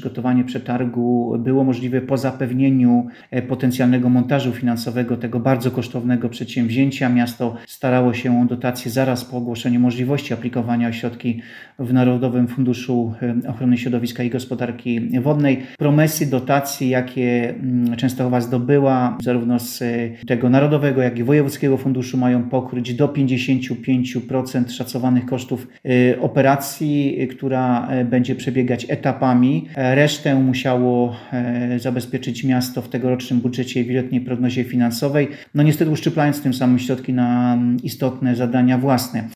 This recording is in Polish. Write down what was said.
przygotowanie przetargu było możliwe po zapewnieniu potencjalnego montażu finansowego tego bardzo kosztownego przedsięwzięcia. Miasto starało się o dotację zaraz po ogłoszeniu możliwości aplikowania o środki w Narodowym Funduszu Ochrony Środowiska i Gospodarki Wodnej. Promesy dotacji, jakie Częstochowa zdobyła, zarówno z tego narodowego, jak i wojewódzkiego funduszu, mają pokryć do 55% szacowanych kosztów operacji, która będzie przebiegać etapami. Resztę musiało zabezpieczyć miasto w tegorocznym budżecie i wieloletniej prognozie finansowej, niestety uszczuplając tym samym środki na istotne zadania własne.